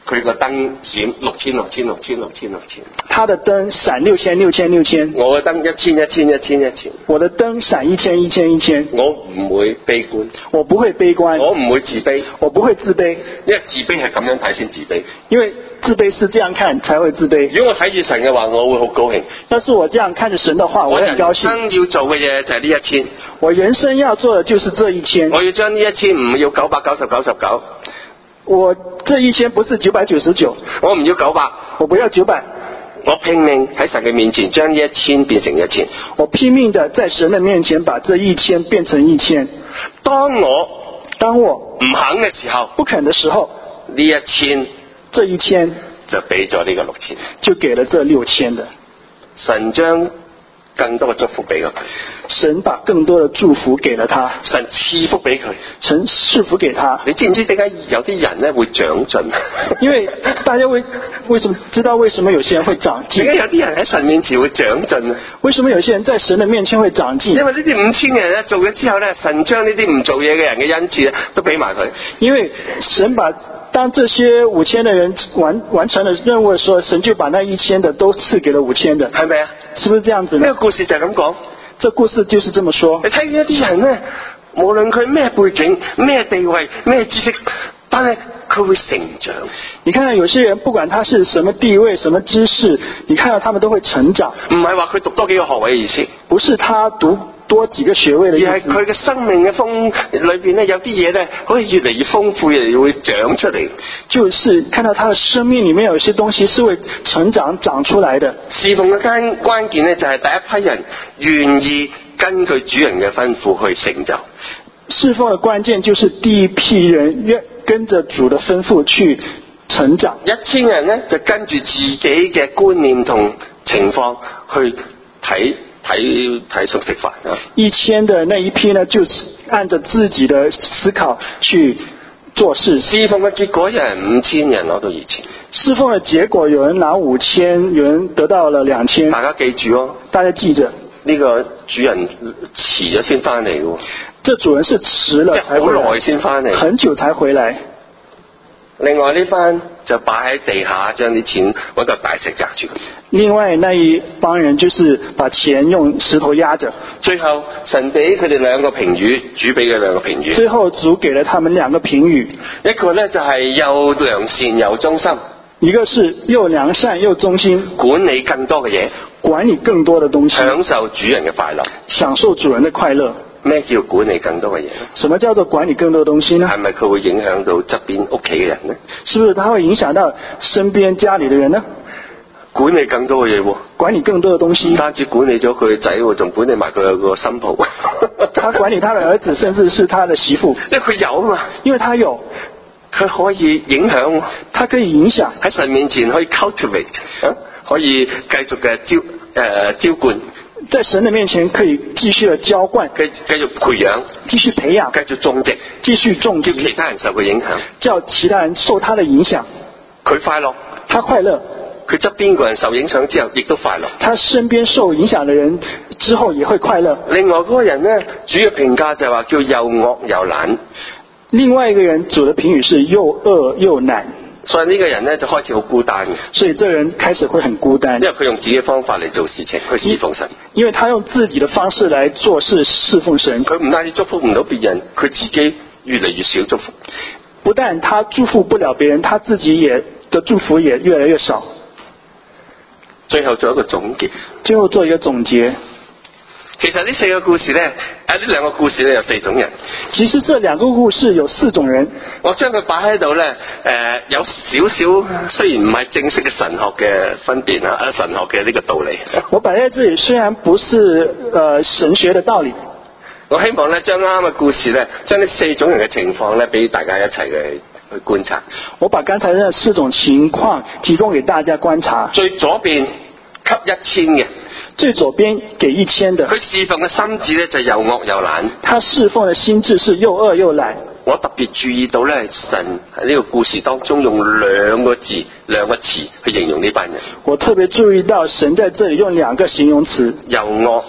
佢個燈閃六千六千六千六千六千， 他的燈閃六千六千六千， 我嘅燈一千一千一千一千， 我的燈閃一千一千一千， 我唔會悲觀， 我不會悲觀， 我唔會自卑， 我不會自卑， 因為自卑係咁樣睇先自卑， 因為自卑是這樣看才會自卑。 如果我睇住神嘅話，我會好高興。 要是我這樣看着神的話，我會很高興。 我人生要做嘅嘢就係呢一千， 我人生要做的就是這一千。 我要將呢一千唔要九百九十九十九。 我這一千不是九百九十九， 我唔要九百， 我不要九百， 我拼命喺神嘅面前將呢一千變成一千， 我拼命的在神的面前把這一千變成一千。 當我當我唔肯嘅時候， 不肯的時候， 呢一千這一千就俾咗呢個六千， 就給了這六千的。 神將更多嘅祝福俾咗佢， 神把更多的祝福給了他， 神賜福俾佢， 神賜福給他。 你知唔知點解有啲人咧會長進？ 因為大家為為什麼知道為什麼有些人會長進？ 點解有啲人喺神面前會長進啊？ 為什麼有些人在神的面前會長進？ 因為呢啲五千嘅人咧做咗之後咧，神將呢啲唔做嘢嘅人嘅恩賜咧都俾埋佢。 因為神把當這些五千的人完完成了任務的時候，神就把那一千的都賜給了五千的， 係咪啊？ 是不是這樣子呢？ 呢個故事就係咁講， 這故事就是這麼說。 你睇見一啲人咧，無論佢咩背景、咩地位、咩知識，但係佢會成長。 你看看有些人，不管他是什麼地位、什麼知識，你看到他們都會成長。 唔係話佢讀多幾個學位嘅意思， 不是他讀多幾個學位的意思， 而係佢嘅生命嘅豐裏邊咧，有啲嘢咧可以越嚟越豐富，越嚟越會長出嚟。 就是看到他的生命裏面有些東西是會成長長出來的。 侍奉嘅關關鍵咧，就係第一批人願意根據主人嘅吩咐去成就。 侍奉的關鍵就是第一批人願跟着主的吩咐去成長。 一千人咧就跟住自己嘅觀念同情況去睇。睇睇餸食飯啊！ 一千的那一批呢，就是按照自己的思考去做事。 侍奉嘅結果有人五千人攞到二千。 侍奉嘅結果有人拿五千，有人得到了兩千。 大家記住哦， 大家記着， 呢個主人遲咗先翻嚟嘅。 這主人是遲了才回來， 好耐先翻嚟， 很久才回來。 另外呢班就擺喺地下，將啲錢揾嚿大石砸住佢。 另外那一幫人就是把錢用石頭壓着。 最後神俾佢哋兩個評語，主俾佢兩個評語。 最後主給了他們兩個評語， 一個呢就係又良善又忠心， 一個是又良善又忠心， 管理更多嘅嘢， 管理更多的東西， 享受主人嘅快樂， 享受主人的快樂。 咩叫管理更多嘅嘢？ 什麼叫做管理更多的東西呢？ 係咪佢會影響到側邊屋企嘅人呢？ 是不是它會影響到身邊家裏的人呢？ 管理更多嘅嘢喎， 管理更多的東西， 唔單止管理咗佢嘅仔喎，仲管理埋佢個新抱。 他管理他的兒子，甚至是他的媳婦， 因為佢有啊嘛， 因為他有， 佢可以影響， 他可以影響喺神面前可以 cultivate，可以繼續嘅澆誒澆灌。 在神的面前可以繼續的澆灌， 繼繼續培養， 繼續培養， 繼續種植， 繼續種植， 叫其他人受佢影響， 叫其他人受他的影響。 佢快樂， 他快樂， 佢側邊個人受影響之後亦都快樂， 他身邊受影響的人之後也會快樂。 另外嗰個人呢，主要評價就係話叫又惡又懶。 另外一個人主的評語是又惡又懶。 所以呢個人呢，就開始好孤單嘅， 所以這個人開始會很孤單， 因為佢用自己嘅方法嚟做事情，去侍奉神。 因為他用自己的方式來做事侍奉神， 佢唔單止祝福唔到別人，佢自己越嚟越少祝福。 不但他祝福不了別人，他自己也的祝福也越來越少。 最後做一個總結， 最後做一個總結。 其實呢四個故事呢，啊呢兩個故事呢有四種人。 其實這兩個故事有四種人。我將佢擺喺度呢，誒、呃、有少少雖然唔係正式嘅神學嘅分別啊，神學嘅呢個道理。 我擺在這裡雖然不是誒、呃、神學嘅道理， 我希望呢將啱啱嘅故事呢，將呢四種人嘅情況呢，俾大家一齊去去觀察。 我把剛才那四種情況提供給大家觀察。 最左邊給一千嘅。 最左邊給一千的， 佢侍奉嘅心智咧就又惡又懶。 他侍奉嘅心智是又惡又懶。 我特別注意到咧，神喺呢個故事當中用兩個字、兩個詞去形容呢班人。 我特別注意到神在這裡用兩個形容詞， 又惡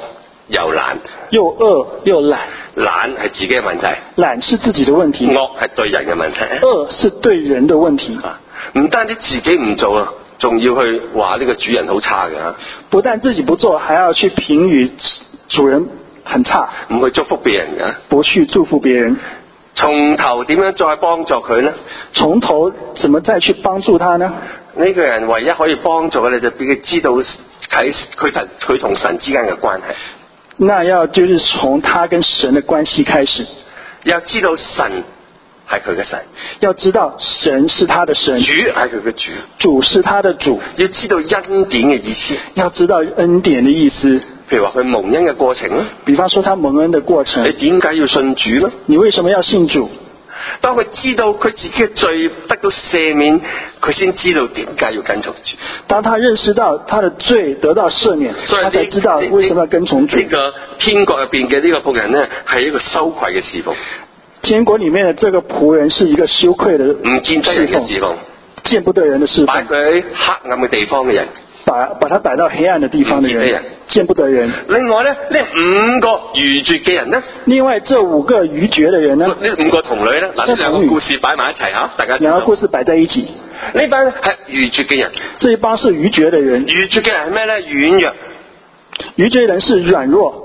又懶， 又餓又懶。 懶係自己嘅問題， 懶是自己的問題， 惡係對人嘅問題， 惡是對人的問題。 唔單止自己唔做啊，仲要去話呢個主人好差嘅。 不但自己不做，還要去評語主人很差， 唔去祝福別人嘅， 不去祝福別人。 從頭點樣再幫助佢呢？ 從頭怎麼再去幫助他呢？ 呢個人唯一可以幫助嘅咧，就俾佢知道喺佢同佢同神之間嘅關係。 那要就是從他跟神的關係開始， 要知道神係佢嘅神， 要知道神是他的神， 主係佢嘅主， 主是他的主， 要知道恩典嘅意思， 要知道恩典的意思。 譬如話佢蒙恩嘅過程啦， 比方說他蒙恩的過程， 你點解要信主呢？ 你為什麼要信主？ 當佢知道佢自己嘅罪得到赦免，佢先知道點解要跟從主。 當他認識到他的罪得到赦免， 所以他才知道為什麼要跟從主。 呢、這個天國入邊嘅呢個僕人呢，係一個羞愧嘅侍奉。 天國裏面的這個僕人是一個羞愧的唔見得人嘅侍奉， 見不得人的侍奉， 擺佢喺黑暗嘅地方嘅人， 把把他擺到黑暗的地方的人， 人見不得人。 另外呢，呢五個愚拙嘅人呢， 另外這五個愚拙的人呢， 呢五個童女呢，嗱，呢兩個故事擺埋一齊吓，大家兩個故事擺在一起。 呢班係愚拙嘅人， 這一幫是愚拙的人。 愚拙嘅人係咩呢？軟弱。 愚拙人是軟弱，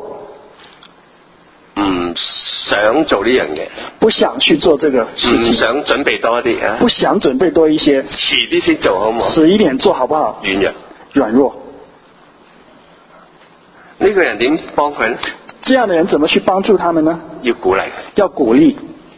唔想做呢樣嘢， 不想去做這個事情， 唔想準備多啲啊， 不想準備多一些， 遲啲先做好唔好？ 遲一點做好不好？ 軟弱， 軟弱。 呢、這個人點幫佢呢？ 這樣的人怎麼去幫助他們呢？ 要鼓勵， 要鼓勵，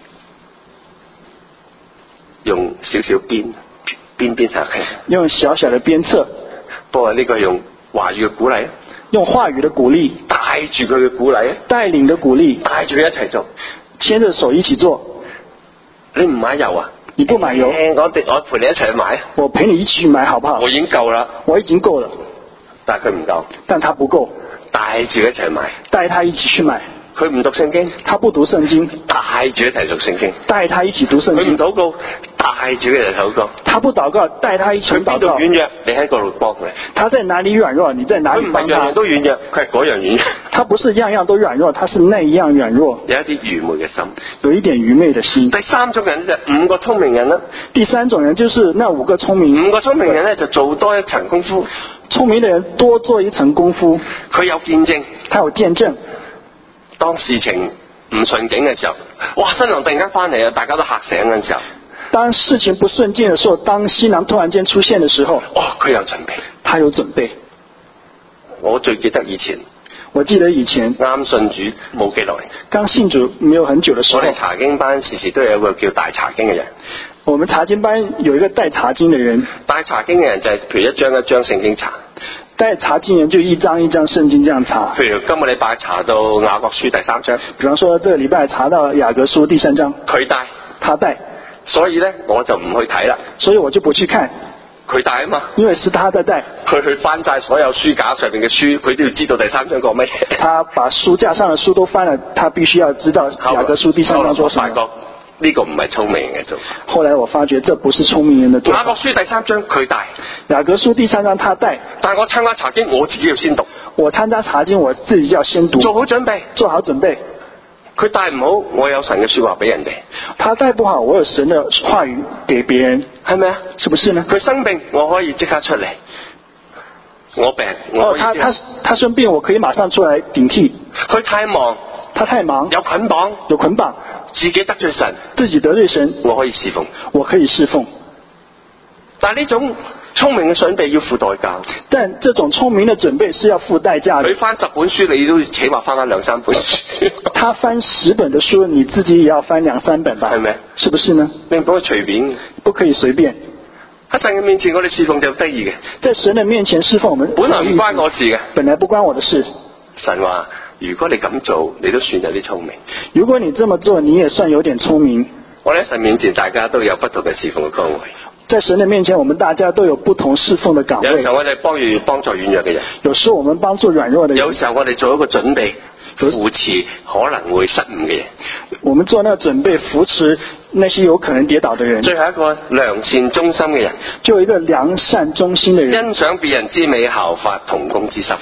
用少少鞭鞭鞭策佢， 用小小的鞭策。 不過呢個用話語嘅鼓勵， 用話語的鼓勵， 帶住佢嘅鼓勵， 帶領的鼓勵， 帶住佢一齊做， 牽着手一起做。 你唔買油啊？ 你不買油？ 欸、我哋我陪你一齊去買。 我陪你一起去買，好不好？ 我已經夠啦， 我已經夠了， 但係佢唔夠， 但他不夠， 帶住一齊買， 帶他一起去買。 佢唔讀聖經， 他不讀聖經， 帶住一齊讀聖經， 帶他一起讀聖經。 佢唔禱告，帶住一齊禱告。 他不禱告，帶他一起禱告。 佢邊度軟弱，你喺嗰度幫佢。 他在哪裡軟弱，你在哪裡幫他。 佢唔係樣樣都軟弱，佢係嗰樣軟弱。 他不是樣樣都軟弱，他是那一樣軟弱。 有一啲愚昧嘅心， 有一點愚昧的心。 第三種人就係五個聰明人啦。 第三種人就是那五個聰明。 五個聰明人咧就做多一層功夫。 聰明的人多做一層功夫。 佢有見證， 他有見證。 當事情唔順境嘅時候，哇！新郎突然間翻嚟啊，大家都嚇醒嘅時候。 當事情不順境的時候，當新郎突然間出現的時候， 哦，佢有準備， 他有準備。 我最記得以前， 我記得以前啱信主冇幾耐， 剛信主沒有很久的時候， 我哋查經班時時都有一個叫大查經嘅人。 我們查經班有一個帶查經的人， 帶查經嘅人就係譬如一張一張聖經查。 帶查經人就一張一張聖經這樣查。 譬如今個禮拜查到雅各書第三章， 比方說這個禮拜查到雅各書第三章， 佢帶， 他帶， 所以咧我就唔去睇啦。 所以我就不去看。 佢帶啊嘛， 因為是他在帶。 佢去翻晒所有書架上面嘅書，佢都要知道第三章講乜。 他把書架上的書都翻了，他必須要知道雅各書第三章說什麼。 呢個唔係聰明人嘅做法。 後來我發覺這不是聰明人的做法。 雅各書第三章佢帶， 雅各書第三章他帶， 但係我參加查經我自己要先讀。 我參加查經我自己要先讀。 做好準備， 做好準備。 佢帶唔好，我有神嘅說話俾人哋。 他帶不好，我有神的話語給別人， 係咪啊？ 是不是呢？ 佢生病，我可以即刻出嚟。我病，我哦，他他他生病，我可以馬上出來頂替。 佢太忙， 他太忙， 有捆綁， 有捆綁， 自己得罪神， 自己得罪神， 我可以侍奉， 我可以侍奉。 但係呢種聰明嘅準備要付代價。 但這種聰明的準備是要付代價的。 佢翻十本書，你都起碼翻翻兩三本書。 他翻十本的書，你自己也要翻兩三本吧？ 係咪？ 是不是呢？ 你唔可以隨便， 不可以隨便。 喺神嘅面前，我哋侍奉就得意嘅。 在神嘅面前侍奉，我們本來唔關我事嘅， 本來不關我的事。 神話：如果你咁做，你都算有啲聰明。 如果你這麼做，你也算有點聰明。 我哋喺神面前，大家都有不同嘅侍奉嘅崗位。 在神的面前，我們大家都有不同侍奉的崗位。 有時候我哋幫助幫助軟弱嘅人， 有時候我們幫助軟弱的人。 有時候我哋做一個準備，扶持可能會失誤嘅人。 我們做那個準備，扶持那些有可能跌倒的人。 最後一個良善忠心嘅人， 就有一個良善忠心的人， 欣賞別人之美，效法同工之心。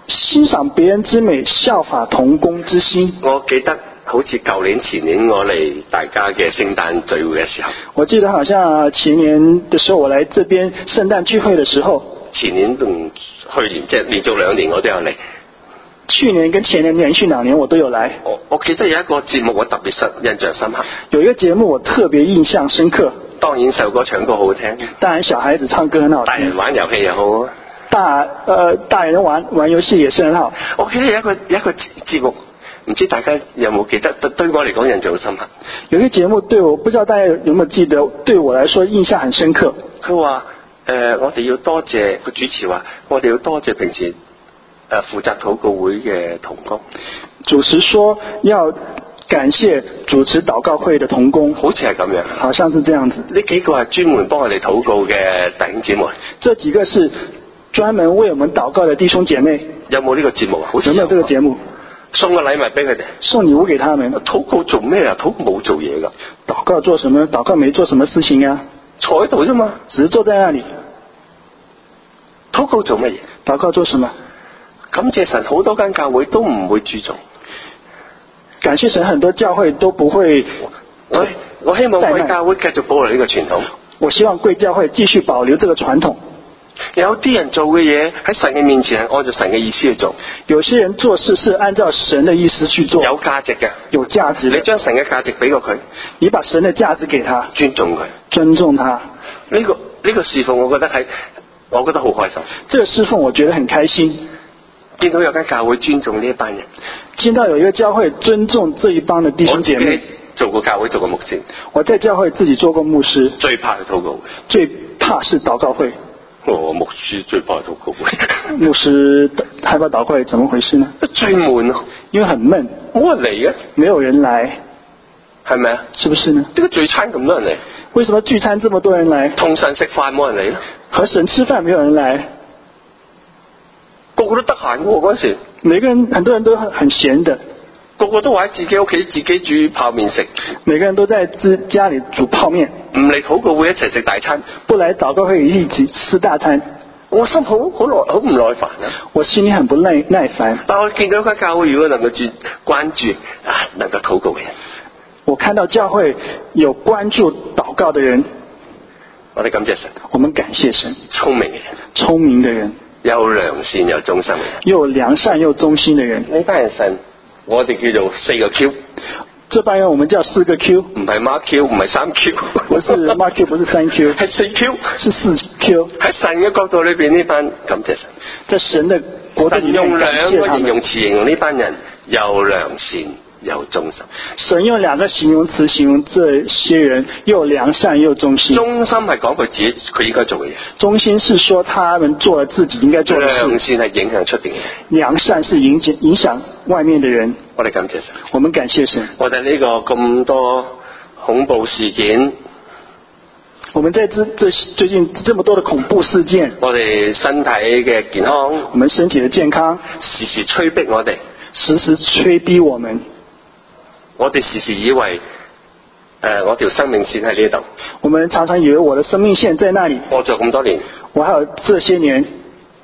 欣賞別人之美，效法同工之心。 我記得好似舊年前年我嚟大家嘅聖誕聚會嘅時候， 我記得好像前年的時候我來這邊聖誕聚會的時候， 前年同去年即係連續兩年我都有嚟。 去年跟前年連續兩年我都有來。 我我記得有一個節目我特別深印象深刻。 有一個節目我特別印象深刻。 當然首歌唱歌好好聽。 當然小孩子唱歌很好聽。 大人玩遊戲又好。 大呃大人玩玩遊戲也是很好。 我記得有一個有一個節目，唔知大家有冇記得？對我嚟講印象好深刻。 有一個節目對我不知道大家有冇記得？對我來說印象很深刻。 佢話誒，我哋要多謝個主持話，我哋要多謝平時。誒，負責禱告會嘅同工， 主持說要感謝主持禱告會的同工， 好似係咁樣， 好像是這樣子。 呢幾個係專門幫我哋禱告嘅弟兄姐妹， 這幾個是專門為我們禱告的弟兄姐妹。 有冇呢個節目啊？好似有。 有冇這個節目？ 送個禮物俾佢哋， 送禮物給他們。 禱告做咩啊？禱告冇做嘢噶。 禱告做什麼？禱告沒做什麼事情啊？ 坐喺度啫嘛， 只是坐在那裡。 禱告做乜嘢？ 禱告做什麼？ 感謝神，好多間教會都唔會注重。 感謝神，很多教會都不會。 我我希望貴教會繼續保留呢個傳統。 我希望貴教會繼續保留這個傳統。 有啲人做嘅嘢喺神嘅面前係按照神嘅意思去做。 有些人做事是按照神嘅意思去做。 有價值嘅， 有價值。 你將神嘅價值俾過佢， 你把神嘅價值給他， 尊重佢， 尊重他。呢、 這個呢、這個侍奉，我覺得係，我覺得好開心。 這個侍奉我覺得很開心。 見到有間教會尊重呢一班人， 見到有一個教會尊重這一幫的弟兄姐妹。 做過教會做過牧師， 我在教會自己做過牧師。 最怕係禱告會， 最怕是禱告會。 我、哦、牧師最怕係禱告會。 牧師害怕禱告會，怎麼回事呢？ 最悶啊， 因為很悶， 冇人嚟嘅， 沒有人來， 係咪啊？ 是不是呢？ 點解聚餐咁多人嚟？ 為什麼聚餐這麼多人來？ 同神食飯冇人嚟咧？ 和神吃飯沒有人來？ 個個都得閒嘅喎，嗰陣時每個人很多人都很閒的， 個個都話喺自己屋企自己煮泡麵食， 每個人都在自家裏煮泡麵， 唔嚟禱告會一齊食大餐， 不來禱告會一起吃大餐。 我心好好耐好唔耐煩啊！ 我心裏很不耐耐煩。 但我見到間教會如果能夠注關注啊，能夠禱告嘅人， 我看到教會有關注禱告的人， 我哋感謝神， 我們感謝神。 聰明嘅人， 聰明的人。 有良善有忠心嘅人， 又良善又忠心的人。 呢班人神，我哋叫做四個 Q。 這班人我們叫四個 Q， 唔係孖 Q，唔係三 Q， 不是孖 Q，不是三 Q， 係四 Q， 是四 Q。 喺神嘅角度裏邊，呢班感謝神。 在神的國度裏面， 用兩個形容詞形容呢班人，又良善又忠心。 神用兩個形容詞形容這些人，又良善又忠心。 忠心係講佢自己佢應該做嘅嘢。 忠心是說他們做了自己應該做的事。 良善係影響出邊嘅。 良善是影響影響外面的人。 我哋感謝神。 我們感謝神。 我哋呢個咁多恐怖事件， 我們在這這最近這麼多的恐怖事件， 我哋身體嘅健康， 我們身體的健康， 時時催逼我哋， 時時催逼我們。 我哋時時以為，誒、呃，我條生命線喺呢度。 我們常常以為我的生命線在那裡。 我做咁多年， 我還有這些年，誒、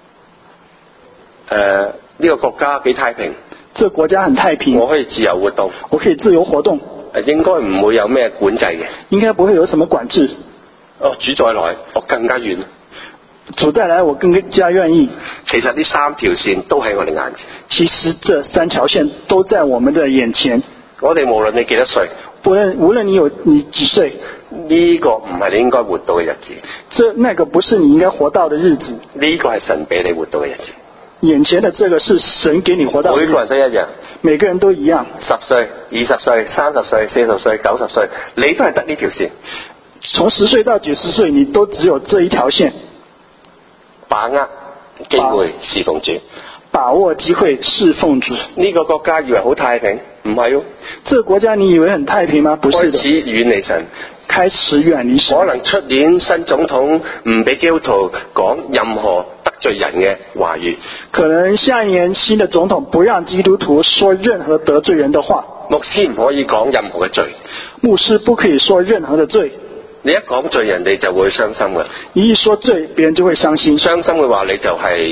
呃，呢、這個國家幾太平。 這個國家很太平， 我可以自由活動， 我可以自由活動， 誒，應該唔會有咩管制嘅， 應該不會有什麼管制。 哦，主再來，我更加願， 主再來，我更加願意。 其實呢三條線都喺我哋眼前， 其實這三條線都在我們的眼前。 我哋無論你幾多歲， 無論無論你有你幾歲， 呢、這個唔係你應該活到嘅日子， 這那個不是你應該活到的日子， 呢、這個係神俾你活到嘅日子。 眼前的這個是神給你活到的日子， 每個人都一樣， 每個人都一樣。 十歲、二十歲、三十歲、四十歲、九十歲，你都係得呢條線。 從十歲到九十歲，你都只有這一條線。 把握機會侍奉主， 把握機會侍奉主。 呢、這個國家以為好太平，唔係哦。 這個國家你以為很太平嗎？不是的。 開始遠離神， 開始遠離神。 可能出年新總統唔俾基督徒講任何得罪人嘅話語。 可能下一年新的總統不讓基督徒說任何得罪人的話。 牧師唔可以講任何嘅罪。 牧師不可以說任何的罪。 你一講罪，人哋就會傷心嘅。 你一說罪，別人就會傷心。 傷心嘅話，你就係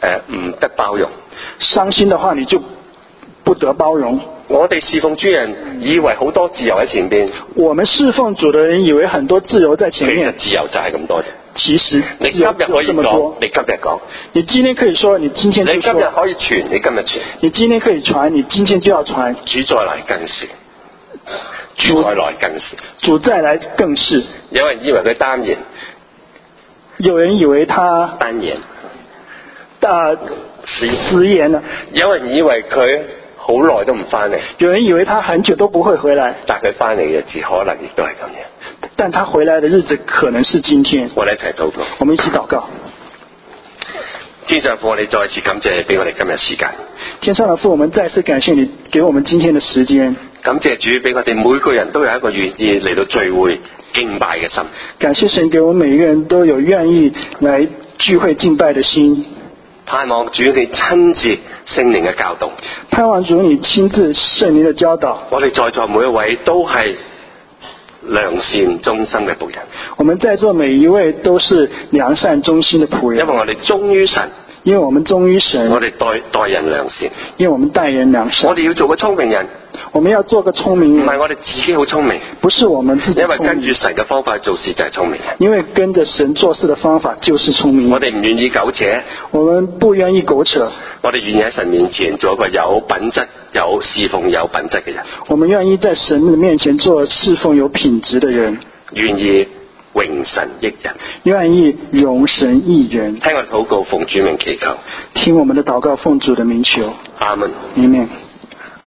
誒唔得包容。 傷心的話，你就不得包容。 我哋侍奉主人以為好多自由喺前邊。 我們侍奉主的人以為很多自由在前面。 其實自由就係咁多啫。 其實你今日可以講，你今日講。你今天可以說，你今天就說。 你今日可以傳，你今日傳。 你今天可以傳，你今天就要傳。 主再來更是。主再來更是。 主再來更是。 有人以為佢單言。 有人以為他單言。 啊，食言啦。 有人以為佢好耐都唔翻嚟。 有人以為他很久都不會回來。 但佢翻嚟嘅日子可能亦都係咁樣。 但他回來的日子可能是今天。 我哋一齊禱告。 我們一起禱告。 天上父，我哋再次感謝你俾我哋今日時間。 天上的父，我們再次感謝你給我們今天的時間。 感謝主俾我哋每個人都有一個願意嚟到聚會敬拜嘅心。 感謝神給我們每個人都有願意來聚會敬拜的心。 盼望主你親自聖靈嘅教導。 盼望主你親自聖靈嘅教導。 我哋在座每一位都係良善忠心嘅僕人。 我們在座每一位都是良善忠心的僕人。 因為我哋忠於神。 因為我們忠於神。 我哋待待人良善。 因為我們待人良善。 我哋要做個聰明人。 我們要做個聰明人。 唔係我哋自己好聰明。 不是我們自己聰明。 因為跟住神嘅方法做事就係聰明。 因為跟着神做事的方法就是聰明。 我哋唔願意苟且。 我們不願意苟且。 我哋願意喺神面前做一個有品質、有侍奉、有品質嘅人。 我們願意在神的面前做侍奉有品質的人。願意榮神益人。 願意榮神益人。 聽我禱告，奉主名祈求。 聽我們的禱告，奉主的名求。 阿門。 阿門。